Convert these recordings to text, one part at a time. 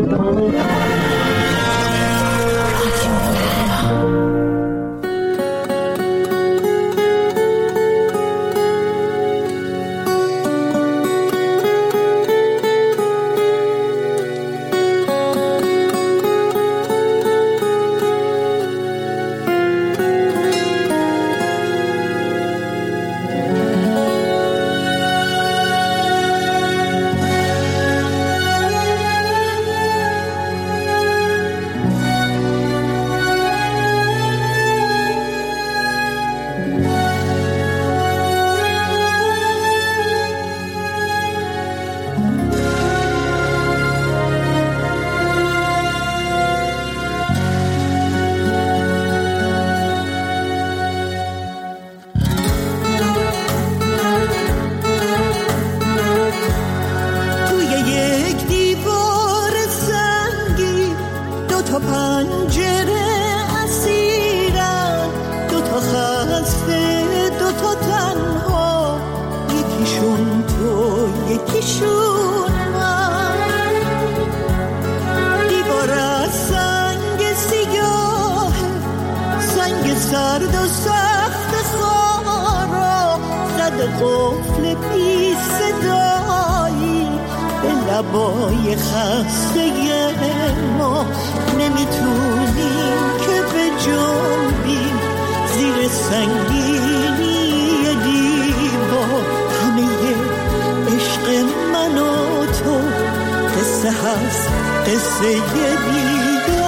لبای خسته ما نمیتونیم که به جنبیم زیر سنگینی دیوار. همه عشق من و تو قصه هست، قصه دیدار.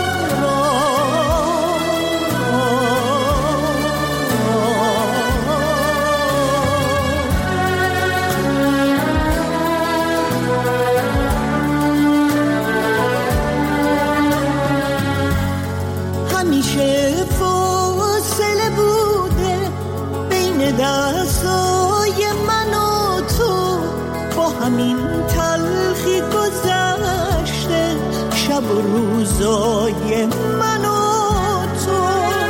دستای من و تو با همین تلخی گذشته، شب و روزای من و تو.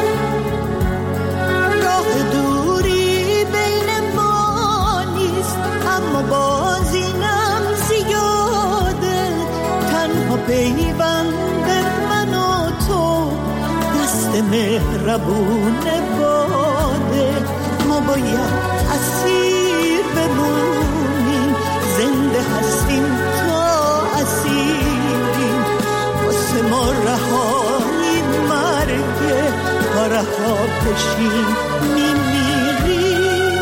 راه دوری بین ما نیست، اما باز اینم زیاده. تنها پیوند من و تو دست مهربون باده. ما باید اسیر بمونیم، زنده هستیم تا اسیریم. واسه ما رهایی مرگه، تا رها بشیم میمیریم.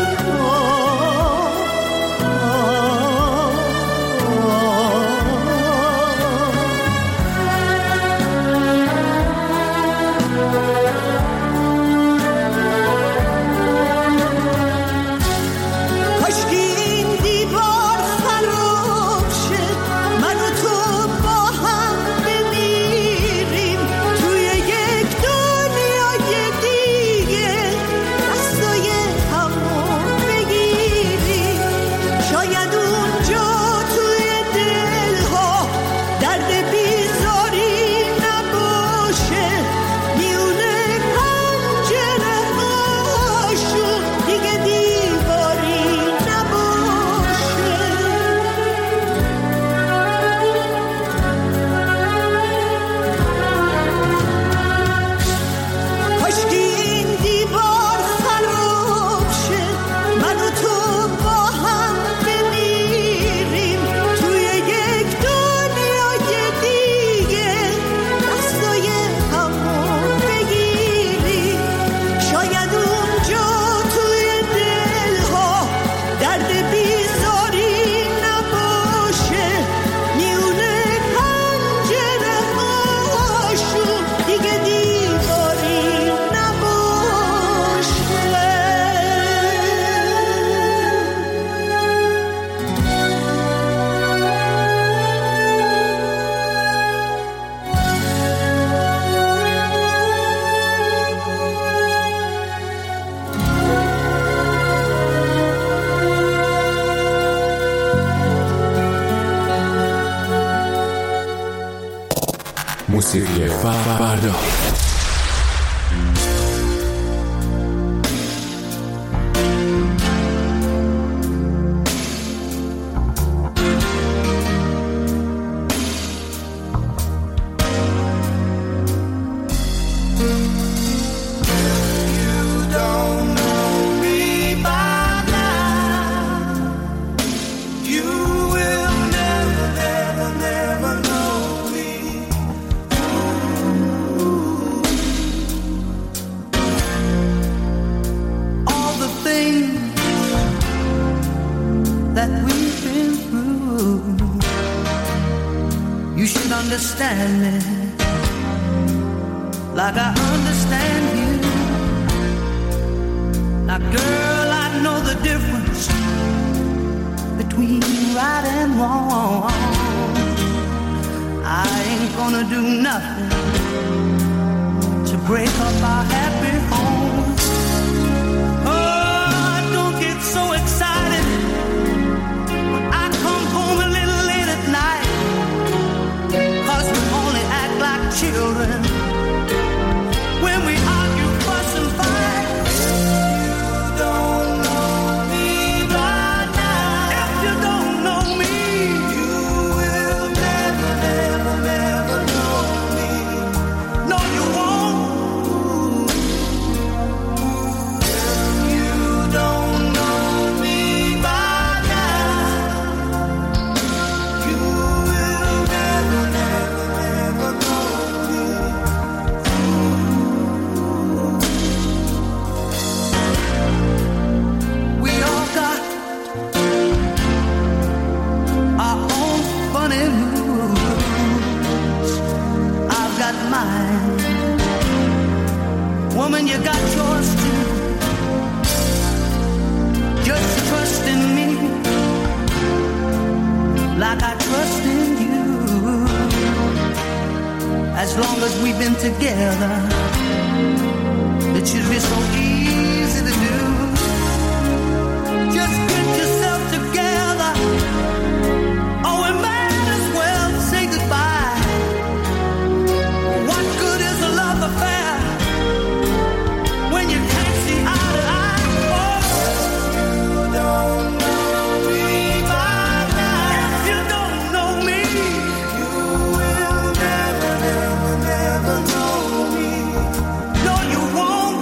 موسیقی فردا. You should understand me like I understand you. Now girl, I know the difference between right and wrong. I ain't gonna do nothing to break up our happy home. Oh, don't get so excited when I come home a little late at night, 'cause we only act like children when we argue, fuss and fight. You don't know me by now. If you don't know me, you will never, never, never know me. No, you won't. You don't know me by now. You will never, never, never know me. We all got our own funny moods. I've got mine. Woman, you got yours too. Just trust in me like I trust in you. As long as we've been together, it should be so easy to do. Just get yourself together, or we might as well say goodbye. What good is a love affair when you can't see eye to eye? Oh, you don't know me by now. If you don't know me, you will never, never, never know me. No, you won't.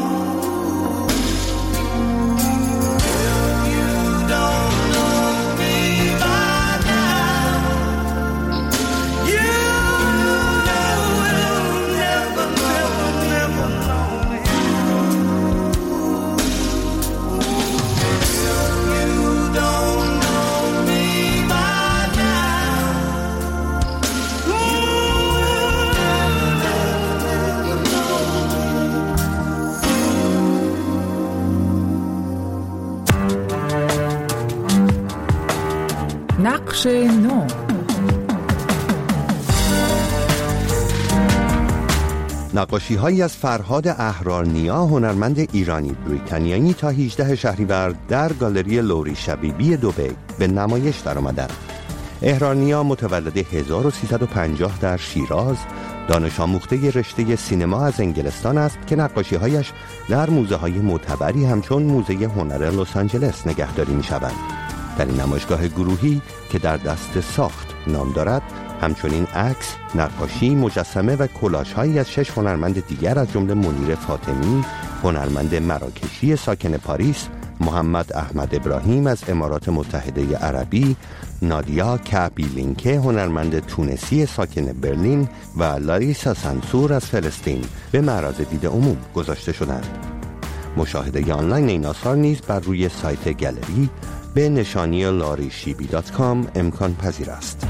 You don't know me by now. You will never, never, never know me. You don't know me by now. You نقش نو. نقاشی‌هایی از فرهاد احرارنیا، هنرمند ایرانی بریتانیایی، تا 18 شهریور در گالری لوری شبیبی دبی به نمایش درآمدند. احرارنیا متولد 1350 در شیراز، دانش آموخته رشته سینما از انگلستان است که نقاشی‌هایش در موزه‌های معتبری همچون موزه هنر لس آنجلس نگهداری می‌شوند. در این نمایشگاه گروهی که در دست ساخت نام دارد، همچنین عکس، نقاشی، مجسمه و کلاژهایی از 6 هنرمند دیگر از جمله منیر فاطمی، هنرمند مراکشی ساکن پاریس، محمد احمد ابراهیم از امارات متحده عربی، نادیا کعبی-لینکه هنرمند تونسی ساکن برلین و لاریسا سانسور از فلسطین به معرض دید عموم گذاشته شدند. مشاهده آنلاین این آثار نیز بر روی سایت گالری به نشانی larishibi.com امکان پذیر است.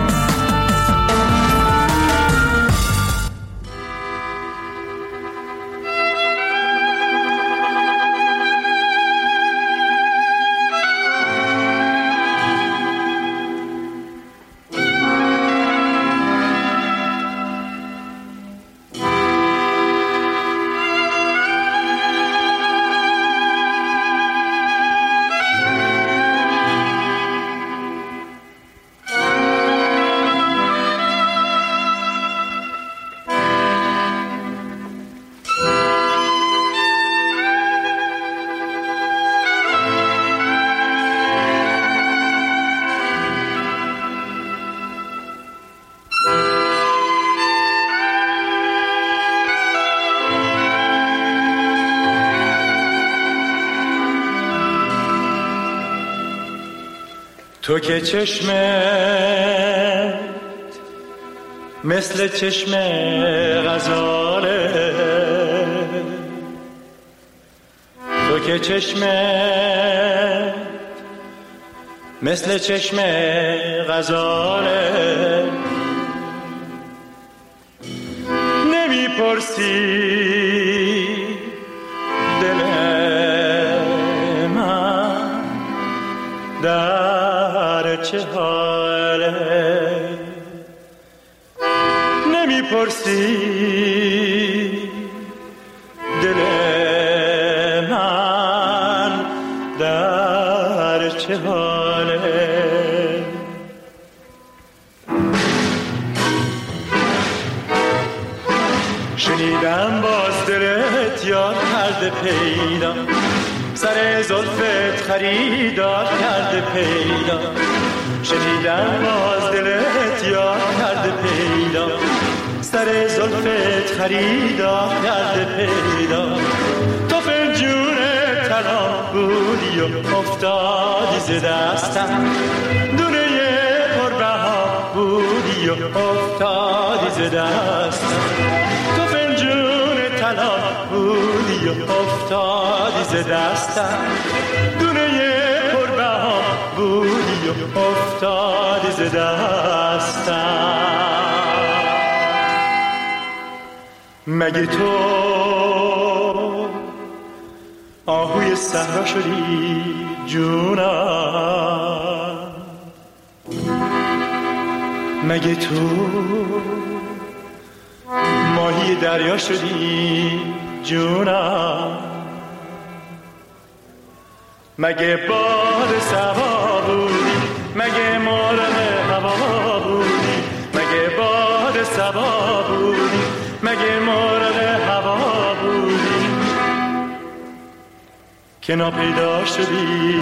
تو که چشمت مثل چشم غزاله، تو که چشمت مثل چشم غزاله، نمیپرسی دل من در چه حاله، نمیپرسی دل من در چه حاله. شنیدم باز دلت یاد کرده پیدا، سر زلفت خریدار کرده پیدا. شنیدم باز دلت یاد کرده پیدا، سر زلفت خریدار کرده پیدا. تو فنجون طلا بودی و افتادی ز دستم، دونه پربها بودی و افتادی ز دستم. تو فنجون طلا بودی و افتادی ز دستم، دونه پربها بودی و افتادی ز دستم. مگه تو آهوی صحرا شدی جونم؟ مگه تو ماهی دریا شدی جونم؟ مگه باد صبا بودی؟ مگه مرغ هوا بودی؟ مگه باد صبا بودی؟ مگه مرغ هوا بودی که ناپیدا شدی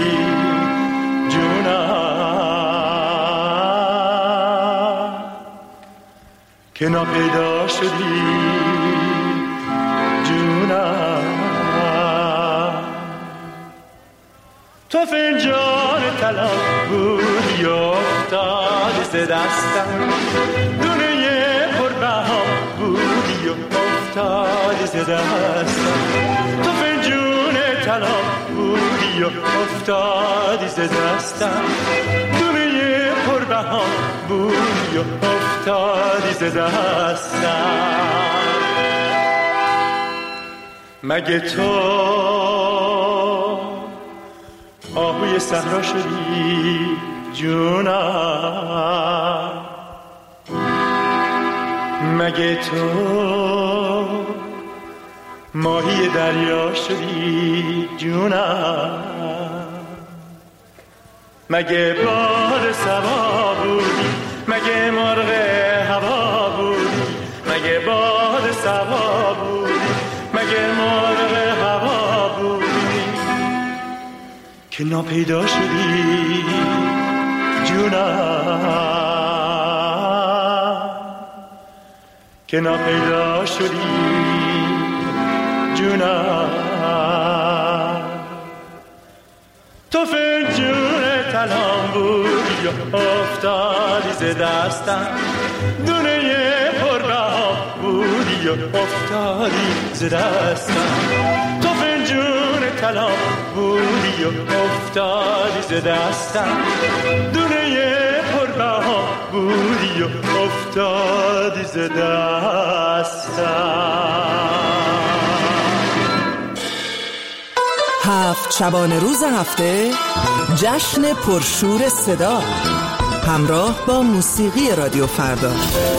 جونم؟ که ناپیدا شدی جونم. تو فنجان طلا بودی و افتادی ز دستم، دونه پربها بودی و افتادی ز دستم. تو فنجون طلا بودی و افتادی ز دستم، دونه پربها بودی و افتادی ز دستم. مگه تو آهوی صحرا شدی جونم؟ مگه تو ماهی دریا شدی جونم؟ مگه باد صبا بودی؟ مگه مرغ هوا بودی؟ مگه باد صبا بودی؟ مگه مرغ هوا بودی که ناپیدا شدی جونم؟ که ناپیدا شدی جونم. تو فنجون طلام بودی و افتادی ز دستم، دونه پربها بودی و افتادی ز دستم. تو فنجون طلا بودی و افتادی ز دستم، دونه پربها بودی و افتادی ز دستم. 7 شبانه روز هفته جشن پرشور صدا همراه با موسیقی رادیو فردا.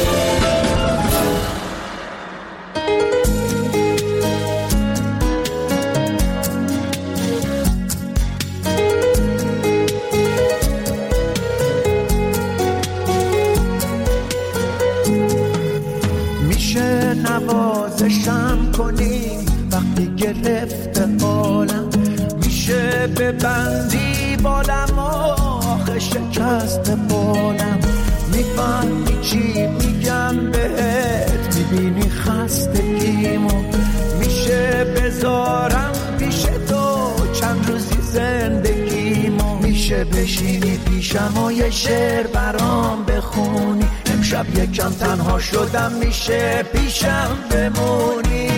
میشه نوازشم کنی وقتی گرفته عالم، میشه ببندی بالم آخه شکست بالم. میفهمی چی میگم بهت، میبینی خستگیمو، میشه بذارم پیش تو چند روزی زندگیمو. میشه بشینی پیشم و یه شعر برام بخونی، امشب یکم تنها شدم میشه پیشم بمونی.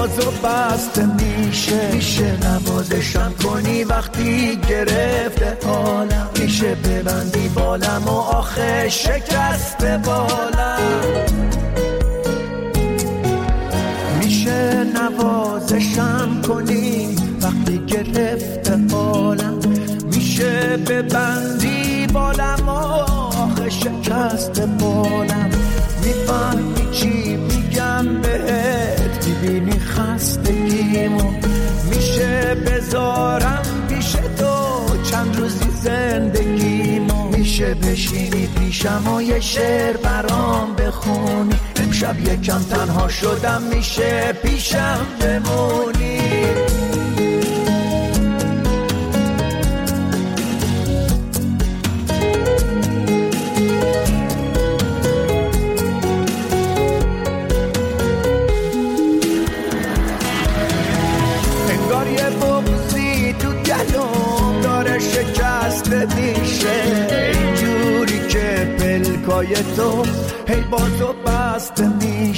بازو بسته میشه نوازشم کنی وقتی گرفته حالم، میشه ببندی بالم و آخه شکسته بالم، میشه نوازشم کنی وقتی گرفته حالم، میشه ببندی بالم و آخه شکسته بالم، میفهمی چی میگم بهت، میبینی خستگیمو، میشه بذارم پیش تو چند روزی زندگیمو، میشه بشینی پیشم و یه شعر برام بخونی، امشب یکم تنها شدم میشه پیشم بمونی. میشه اینجوری که پلکای تو هی بازو بسته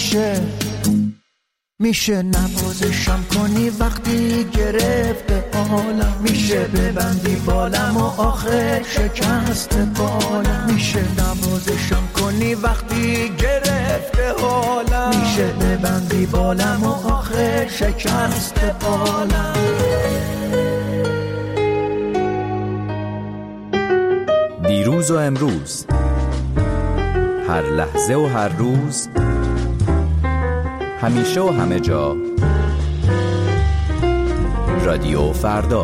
میشه نوازشم کنی وقتی گرفته حالم، میشه ببندی بالم و آخه شکسته بالم، میشه نوازشم کنی وقتی گرفته حالم، میشه ببندی بالم و آخه شکسته بالم. دیروز و امروز، هر لحظه و هر روز، همیشه و همه جا، رادیو فردا.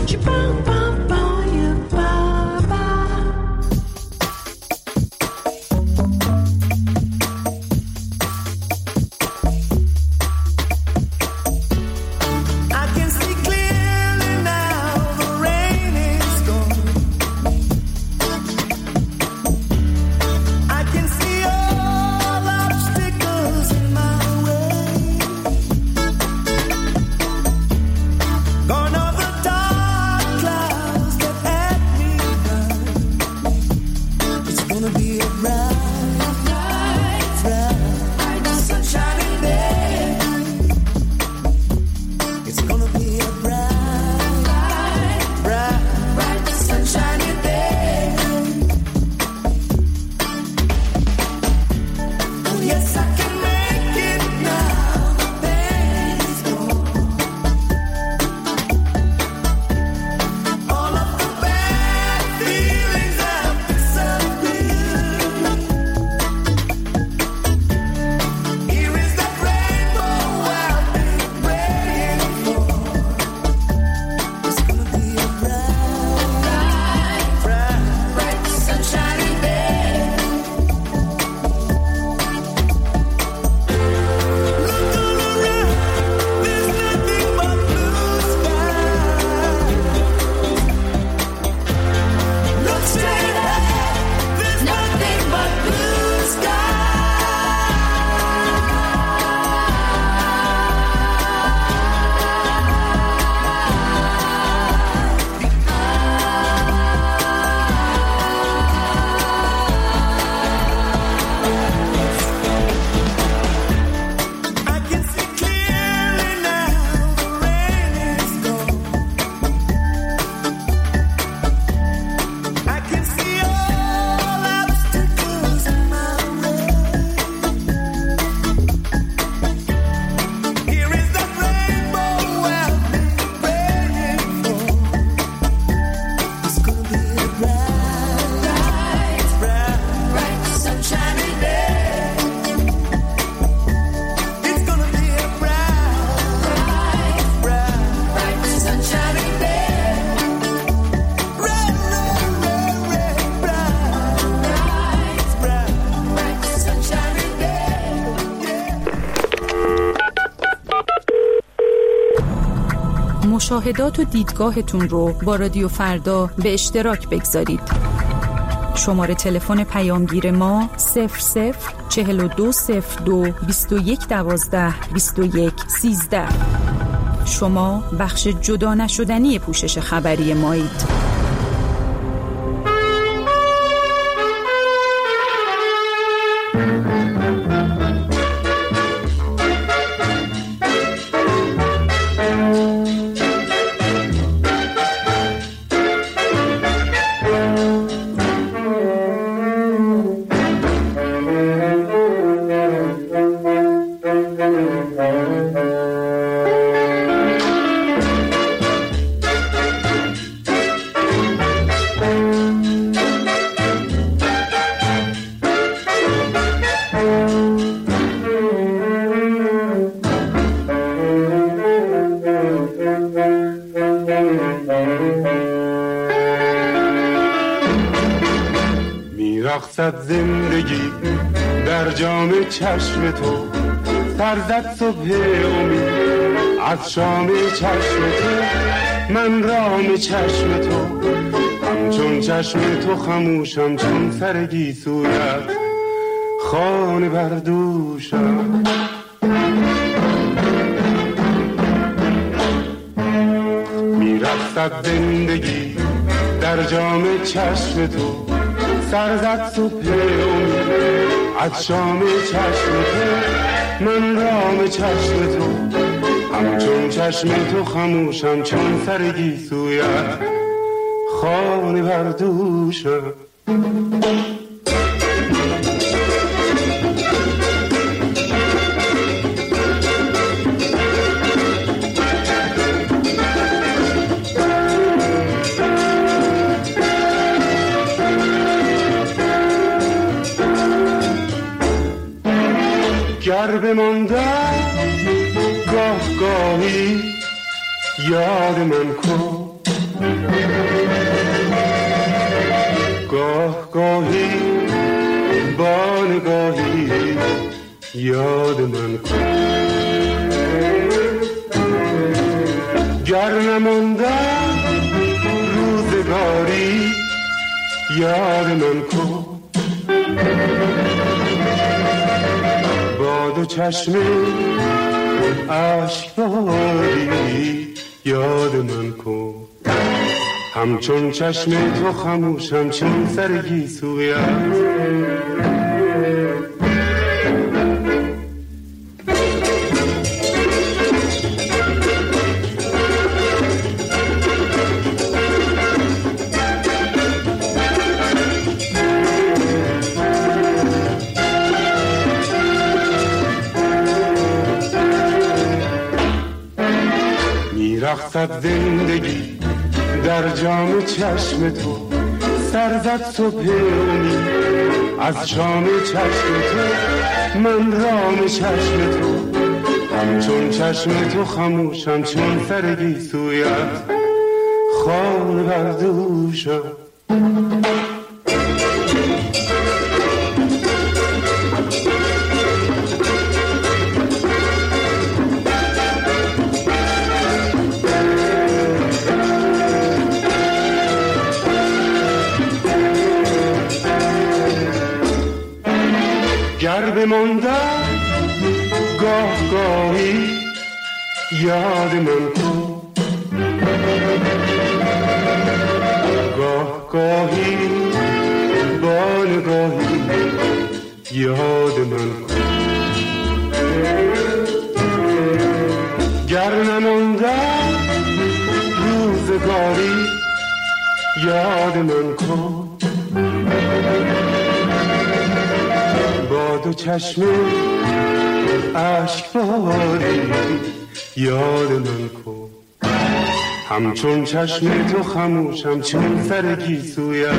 مشاهدات و دیدگاهتون رو با رادیو فردا به اشتراک بگذارید. شماره تلفن پیامگیر ما 00420221122113. شما بخش جدا نشدنی پوشش خبری مایید. میرقصد زندگی در جام چشم تو، سر زد صبح امید از شام چشم تو، من رام چشم تو، همچون چشم تو خموشم چون سر گیسویت خانه بردوشم. میرقصد زندگی در جام چشم تو، سر زد صبح امید از شام چشم تو، من رام چشم تو، همچون چشم تو خموشم چون سر گیسویت خانه بردوشم. گر بماندم گاه گاهی یاد من کن، گاه گاهی با نگاهی یاد من کن. گر نماندم روزگاری یاد من کن، با دو چشم عشق باری یاد من کن، همچون چشم تو خموشم چون سر گیسویت. میرقصد زندگی در جام چشم تو، سر زد صبح امید از شام چشم تو، من رام چشم تو، همچون چشم تو خموشم چون سر گیسویت خانه بردوشم. گر بماندم گاه گاهی یاد من کن، گاه گاهی با نگاهی یاد من کن. گر نماندم روزگاری یاد من کن، با دو چشم عشق باری یاد من کن، همچون چشم تو خموشم چون سر گیسویت.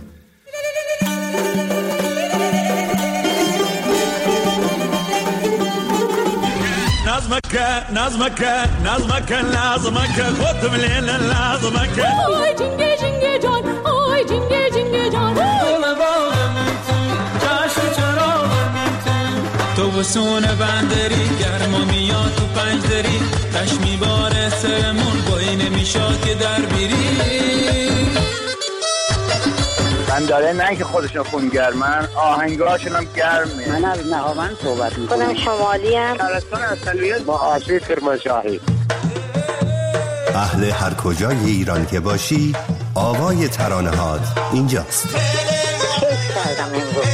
نظمك خد من نظمك آی جنگه جنگه جان، آی جنگه جنگه جان، تو بسون بندری گرما میاد تو پنجدری، تشمی باره سرمون بایی نمیشاد که در بیری. بنداره نه که خودشون خونگرمن، آهنگاشون هم گرمه. من از نهاوند صحبت میکنم. خودم شمالی هم. شهرستان اصلیت با آشی کرمانشاهی. اهل هر کجای ایران که باشی، آوای ترانه‌هات اینجاست. کیف کردم امروز.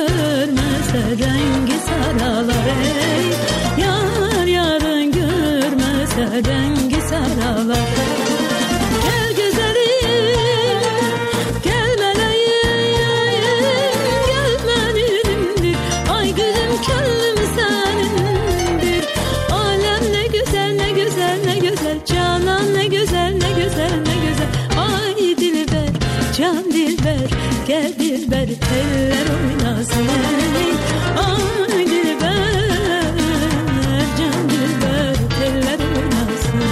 Rengi saralar ey, yar yarın görmez gel dilber eller oynasın. Ay dilber, can dilber eller oynasın.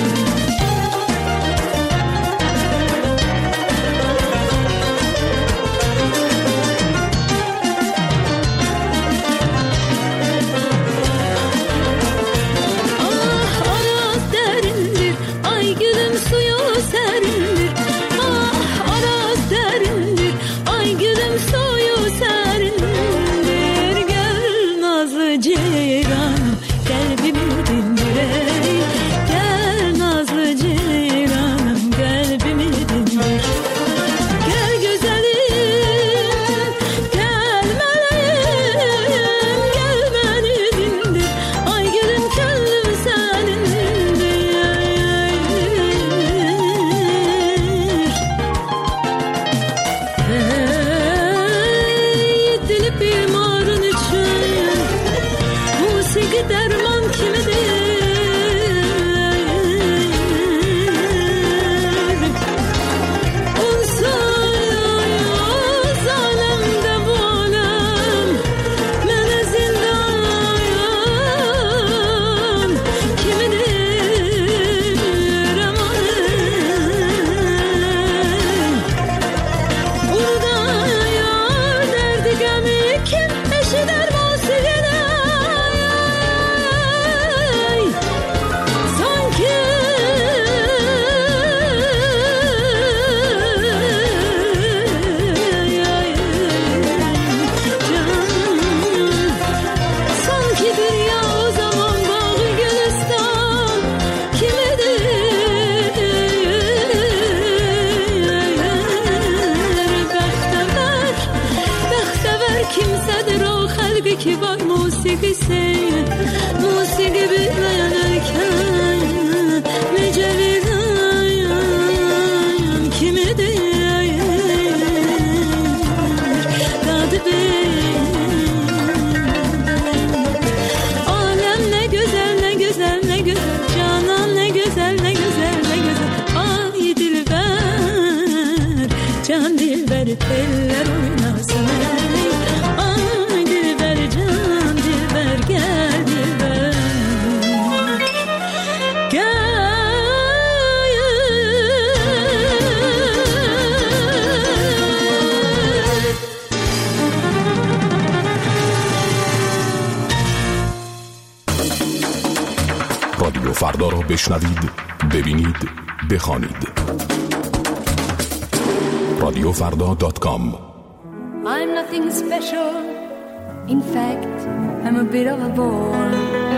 Eller oynasın. Ay dilber can dilber gel dilber gel. رادیو فردا را بشنوید، ببینید، بخوانید. radiofarda.com. I'm nothing special. In fact, I'm a bit of a bore.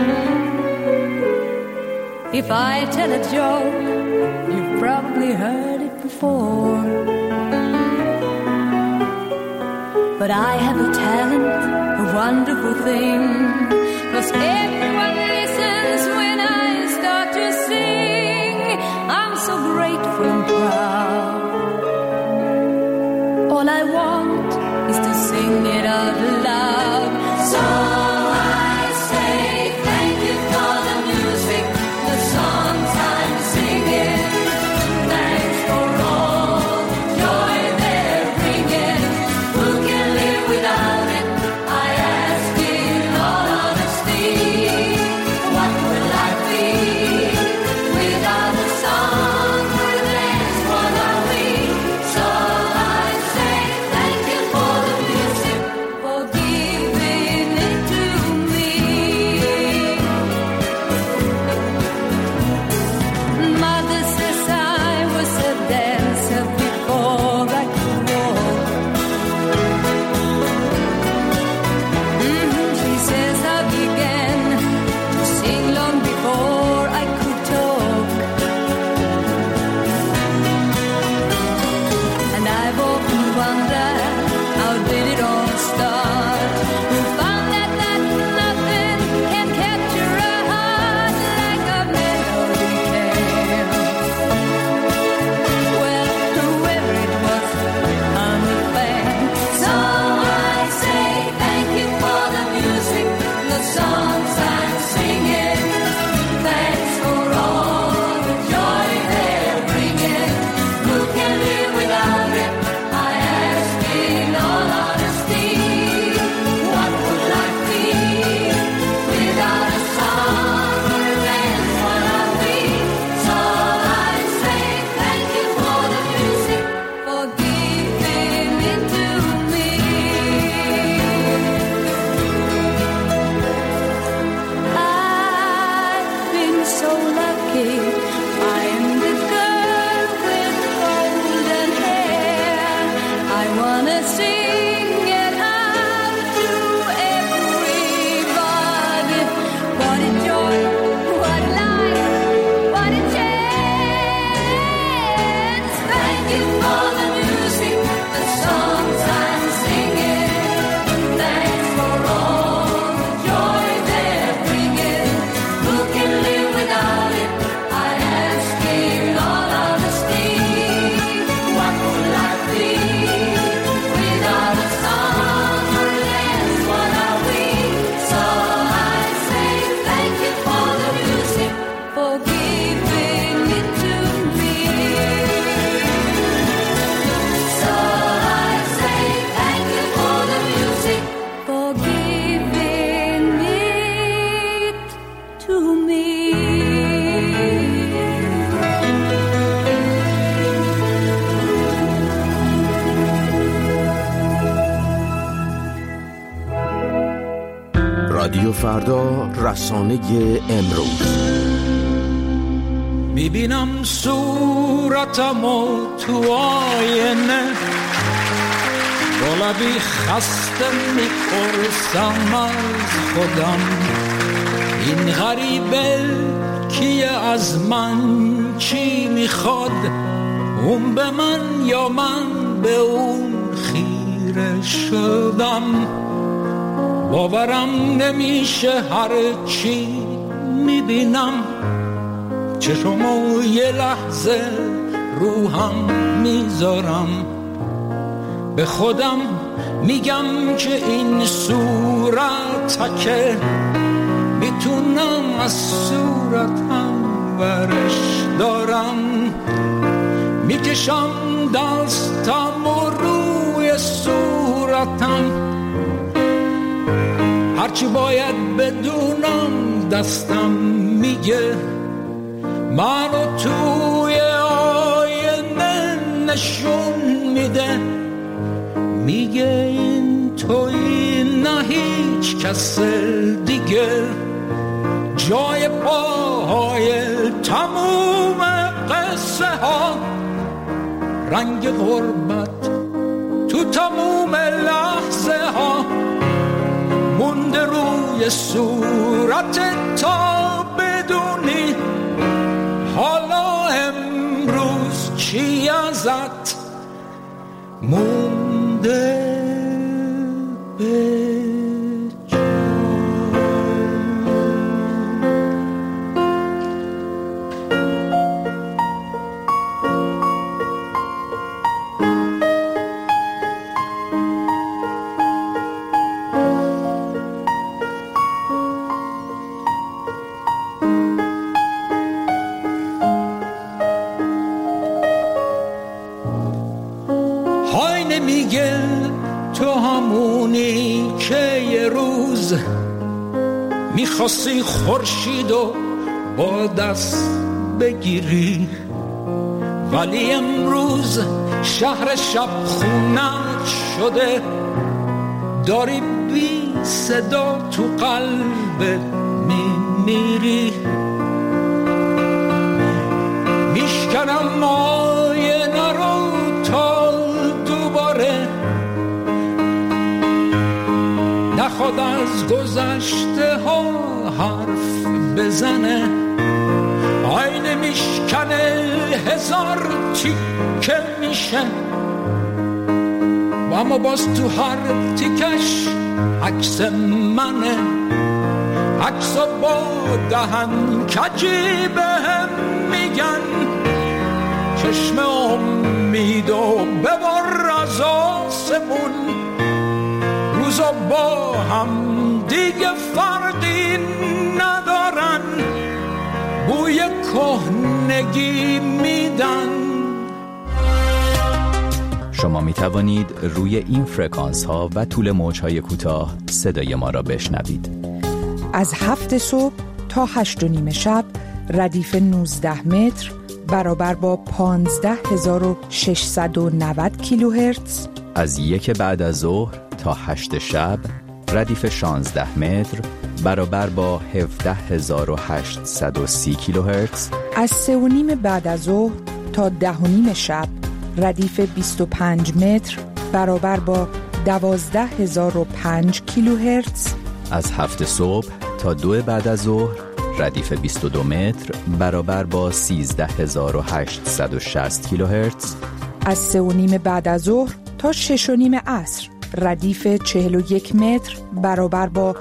If I tell a joke, you've probably heard it before. But I have a talent, a wonderful thing. 'Cause everyone listens when I start to sing. I'm so grateful and proud. All I want is to sing it out loud. So I say thank you for the music, the songs I'm singing. Thanks for all the joy they're bringing. Who can live without it? I ask in all honesty. What would life be without a song? That's what I mean. So I say thank you for the music, for giving it to رادیو فردا، رسانه امروز. میبینم صورتمو تو آینه، با لبی خسته میپرسم از خودم، این غریبه کیه، از من چی میخواد، اون به من یا من به اون خیره شدم. باورم نمیشه هر چی میبینم، چشمو یه لحظه روحم میذارم، به خودم میگم که این صورت که میتونم از صورتم ورش دارم، میکشم دستم و روی صورتم، هرچی باید بدونم دستم میگه، منو توی آینه نشون میده، میگه این توی نه هیچ کس دیگه، جای پاهای تموم قصه ها، رنگ غربت تو تموم لحظه ها، مونده روی صورت تا بدونی حالا امروز چی ازت مونده به میگه تو همونی که یه روز میخواستی خورشید و با دست بگیری، ولی امروز شهر شب خونت شده، داری بی صدا تو قلبت میمیری. میشکنم آینه رو تا دوباره نخواد از گذشته ها حرف بزنه، آینه میشکنه هزار تیکه میشه، و اما باز تو هر تیکش عکس منه، عکس با دهن کجی بهم میگن، چشم امید و ببر از آسمون، روزا با هم دیگه فرقی ندارن، بوی کهنگی میدن. شما می توانید روی این فرکانس ها و طول موج های کوتاه صدای ما را بشنوید. از 7 صبح تا 8:30 شب ردیف 19 متر برابر با 15690 کیلوهرتز. از 1 بعد از ظهر تا 8 شب ردیف 16 متر برابر با 17830 کیلوهرتز. از 3:30 بعد از ظهر تا 10:30 شب ردیف 25 متر برابر با 12005 کیلوهرتز. از 7 صبح تا 2 بعد از ظهر ردیف 22 متر برابر با 13860 کیلوهرتز. از 3:30 بعد از ظهر تا 6:30 عصر ردیف 41 متر برابر با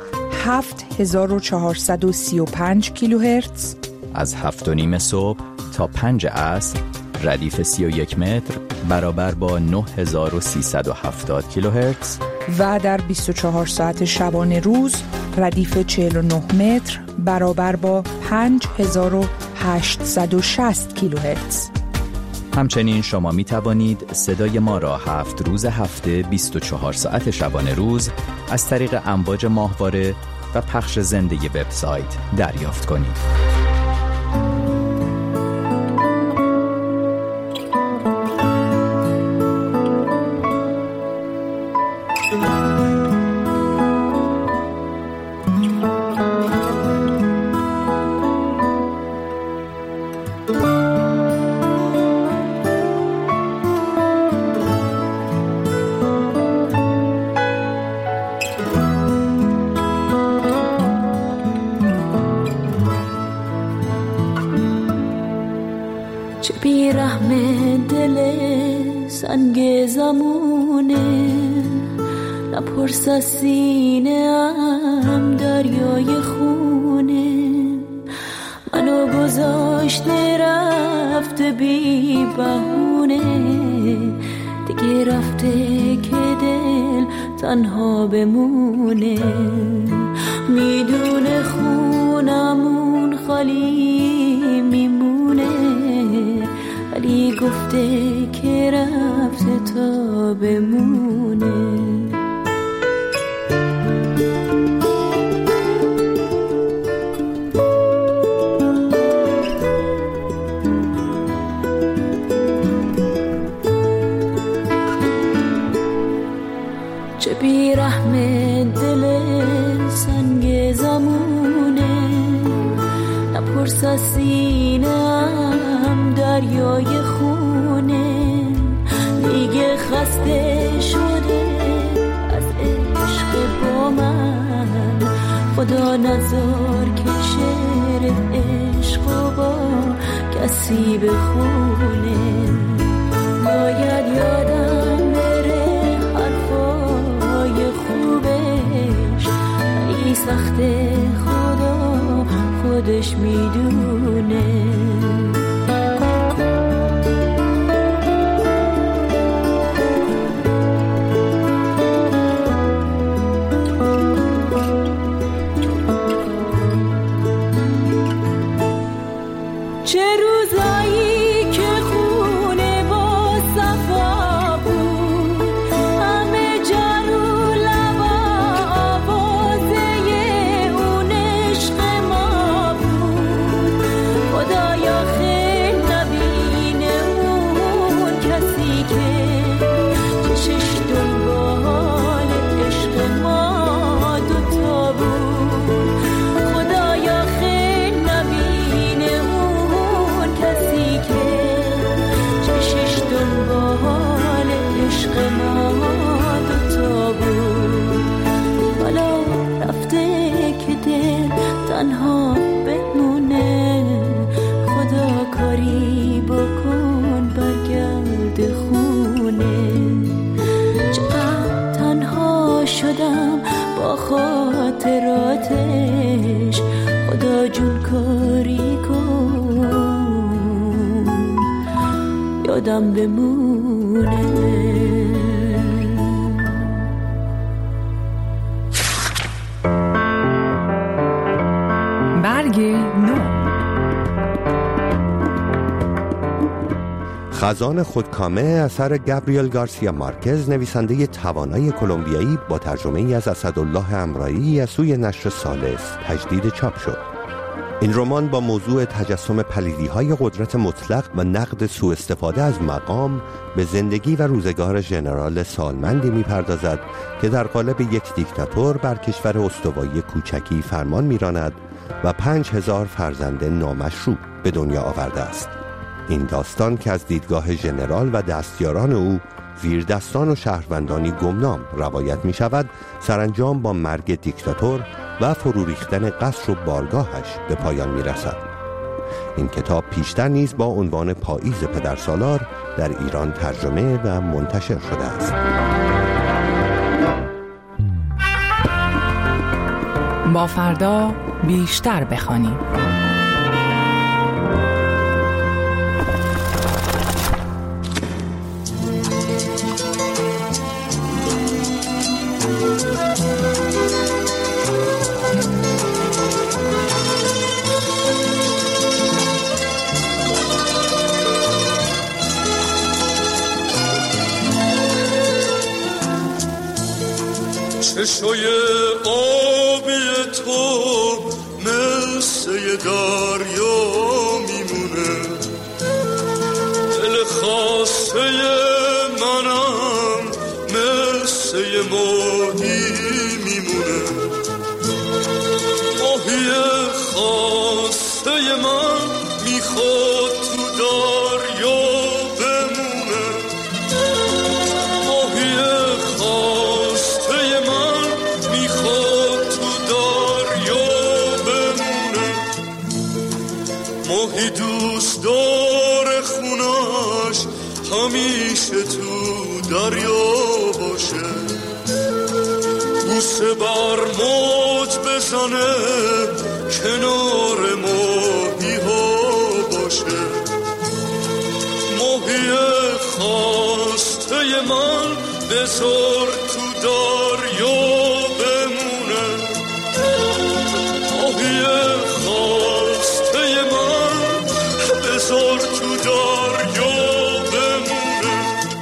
7435 کیلوهرتز. از 7:30 صبح تا 5 عصر ردیف 31 متر برابر با 9370 کیلوهرتز. و در 24 ساعت شبانه روز ردیف 49 متر برابر با 5860 کیلوهرتز. همچنین شما می توانید صدای ما را 7 روز هفته 24 ساعت شبانه روز از طریق امواج ماهواره و پخش زنده وبسایت دریافت کنید. سنگ زمونه، نپرس از سینه ام دریای خونه. منو گذاشته رفته بی بهونه، دیگه رفته که دل تنها بمونه. میدونه خونمون خالی میمونه، ولی گفته که رفته تا بمونه. چه بیرحم دل سنگ زمونه، نپرس از سینه‌ام دریای خونه. دیگه خسته شده از عشق با من، خدا نذار که شعر عشق با کسی بخونه. باید یادم بره حرفای خوبش، ای سخت خدا خودش میدونه. چه روزایی که خونه با صفا بود، همه جارو لبا آوازه اون عشق ما بود. خدایا خیل نبینه اون کسی که چشش دنبال عشق ما دوتا بود. خدایا خیل نبینه اون کسی که چشش دنبال عشق ما دوتا بود. حالا رفته که دل تنها بمونه، خدا کاری بکن برگرد خونه. چقدر تنها شدم با خاطراتش، خدا جون کاری کن یادم بمونه. برگ نو. خزان خودکامه اثر گابریل گارسیا مارکز، نویسنده توانای کلمبیایی، با ترجمه ای از اسدالله امرایی از سوی نشر ثالث تجدید چاپ شد. این رمان با موضوع تجسم پلیدی‌های قدرت مطلق و نقد سوء استفاده از مقام به زندگی و روزگار ژنرال سالمندی می‌پردازد که در قالب یک دیکتاتور بر کشور استوایی کوچکی فرمان می‌راند و 5000 فرزند نامشروع به دنیا آورده است. این داستان که از دیدگاه ژنرال و دستیاران او، زیردستان و شهروندانی گمنام روایت می شود، سرانجام با مرگ دیکتاتور و فرو ریختن قصر و بارگاهش به پایان می رسد. این کتاب پیشتر نیز با عنوان پاییز پدرسالار در ایران ترجمه و منتشر شده است. با فردا بیشتر بخوانیم. چشای آبی تو مثل یه دریا میمونه، دل خاصه منم مثل یه ماهی میمونه. ماهی خاصه من میخواد تو دریا بمونه. ماهی خاصه من میخواد تو دریا بمونه. ماهی دوست داره خونش همیشه تو دریا باشه، بوسه بر موج بزنه کنار ماهی ها باشه. ماهی خواسته من بذار تو دریا بمونه، ماهی خواسته من بذار تو دریا بمونه.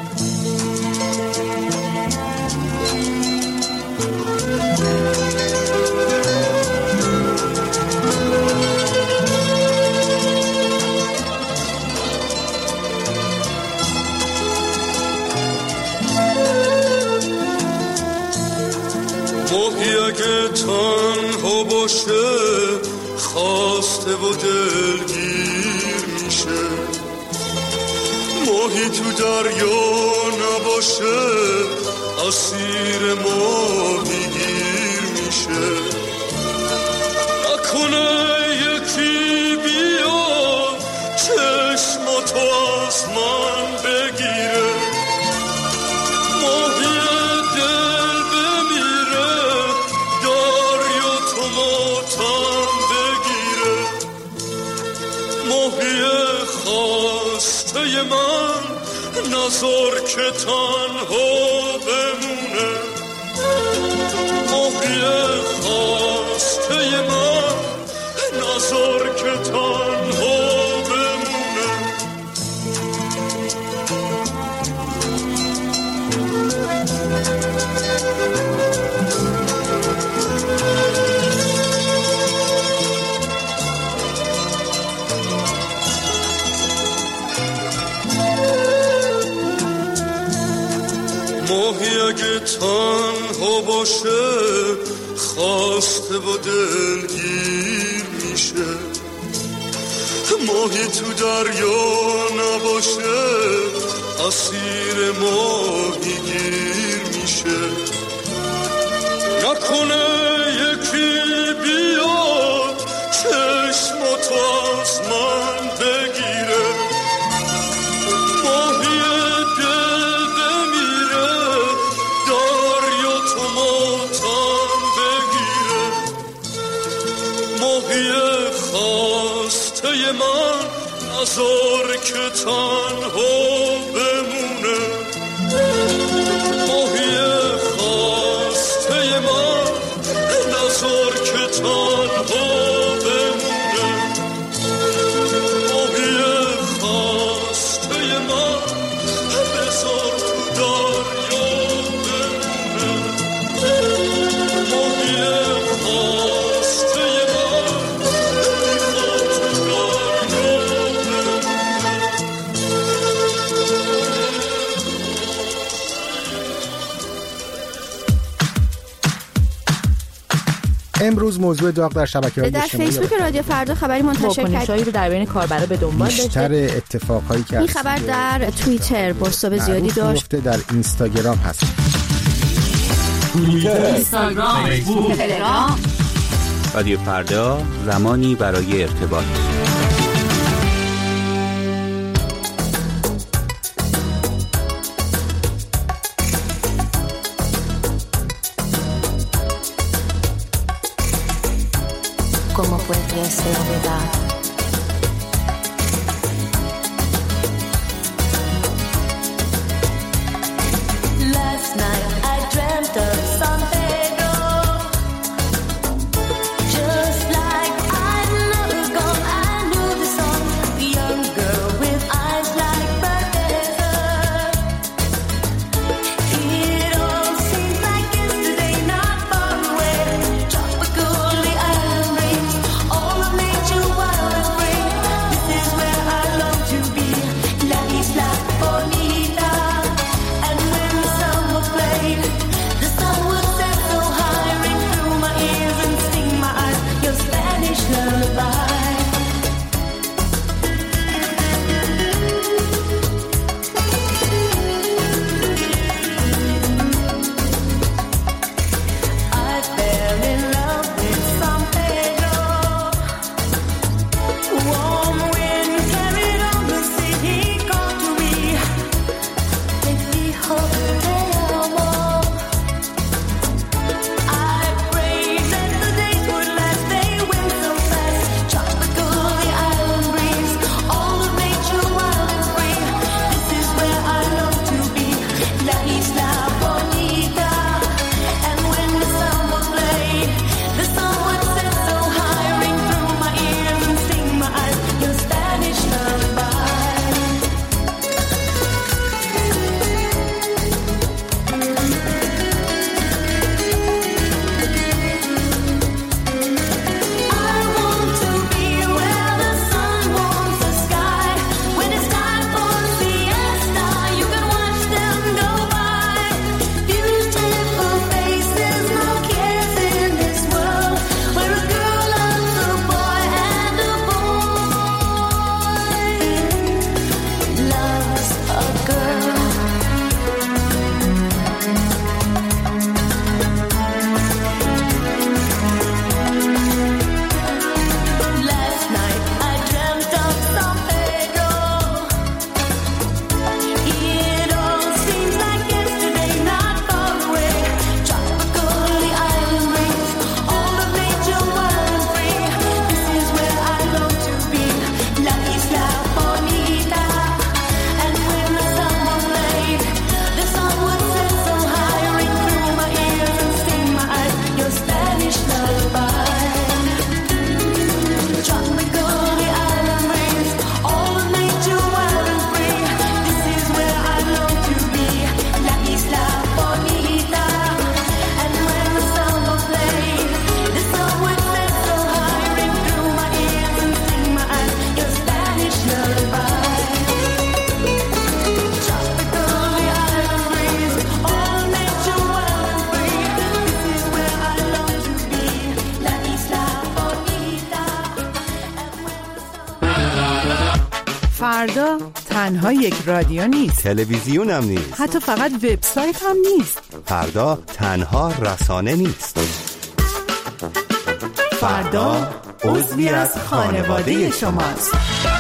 ماهی اگه تنها باشه خواسته و دلگیر میشه، ماهی تو دریا نباشه اسیر ماهی گیر میشه. نکنه یکی بیا چشماتو از من بگیره، ماهی دل بمیره دریا تو ماتم بگیره. ماهی خواسته من نذار که تنها بمونه، ماهی خواسته من نذار که تنها بمونه. ماهی اگه تنها باشه خواسته و دلگیر میشه، ماهی تو دریا نباشه اسیر ماهی گیر میشه. نکنه یکی بیاد چشماتو از من بگیره، ماهی دل بمیره دریا تو ماتم بگیره. ماهی خواسته من نذار که تنها بمونه، ماهی خواسته من نذار که تنها بمونه، ماهی خواسته من بذار تو دریا بمونه، ماهی خواسته من میخواد تو دریا بمونه. امروز موضوع داغ در شبکه‌های اجتماعی در فیسبوک رادیو فردا خبری منتشر کرد رو در بین کاربرا به دنبال داشته. بیشتر اتفاقایی که این خبر در توییتر بازتاب زیادی داشت، در اینستاگرام هست، اینستاگرام، فیسبوک، تلگرام. رادیو فردا، زمانی برای ارتباط. ¿Cómo puede ser verdad? Last night I dreamt of San Pedro, just like I'd never gone. I knew the song, the young girl with eyes like Bethesda. It all seems like yesterday, not far away. Tropical, the island breeze, all of nature wild. فردا تنها یک رادیو نیست، تلویزیون هم نیست، حتی فقط وبسایت هم نیست. فردا تنها رسانه نیست. فردا عضوی از خانواده شماست.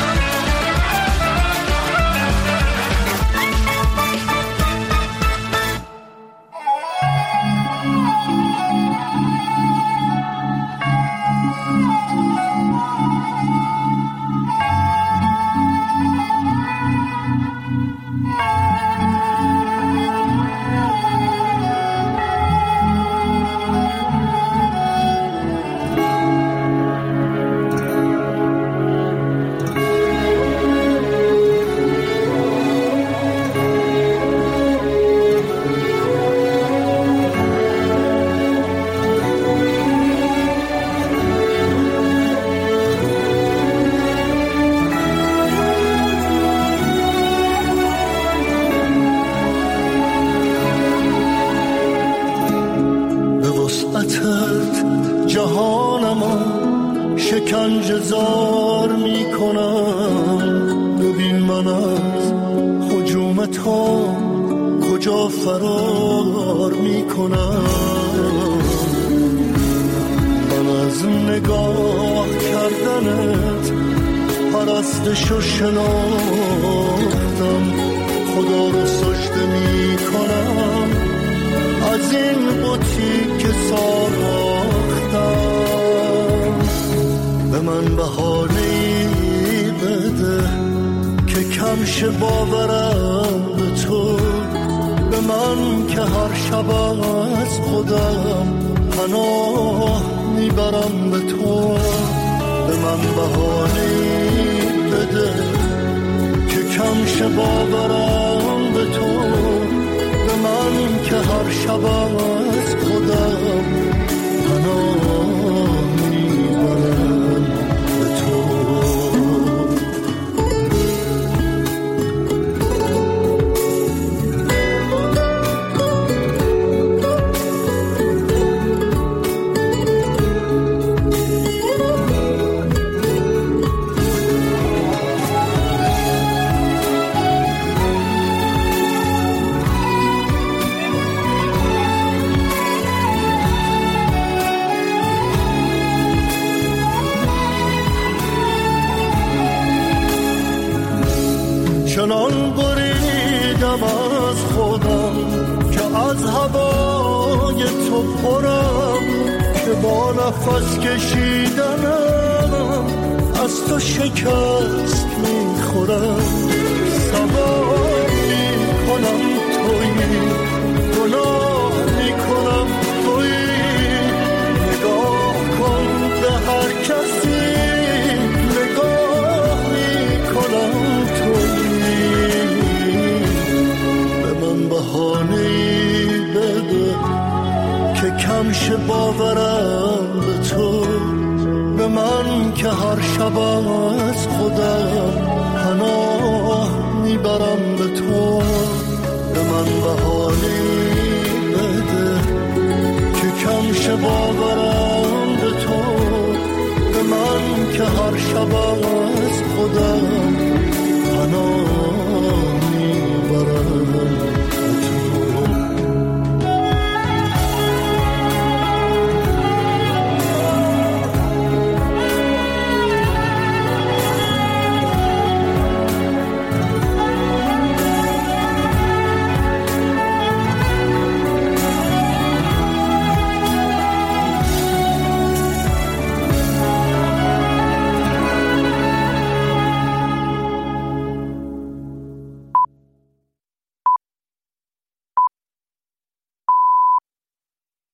چنان بریدم از خودم که از هوای تو پرم، که با نفس کشیدنم از تو شکست میخورم. سوار میکنم تویی، گناه میکنم تویی، نگاه کن به هر کسی، نگاه میکنم تویی. به من بهانه‌ای بده که کم شه باورم به تو، به من که هر شب از خودم پناه میبرم به تو. به من بهانه‌ای بده که کم شه باورم به تو، به من که هر شب از خودم پناه میبرم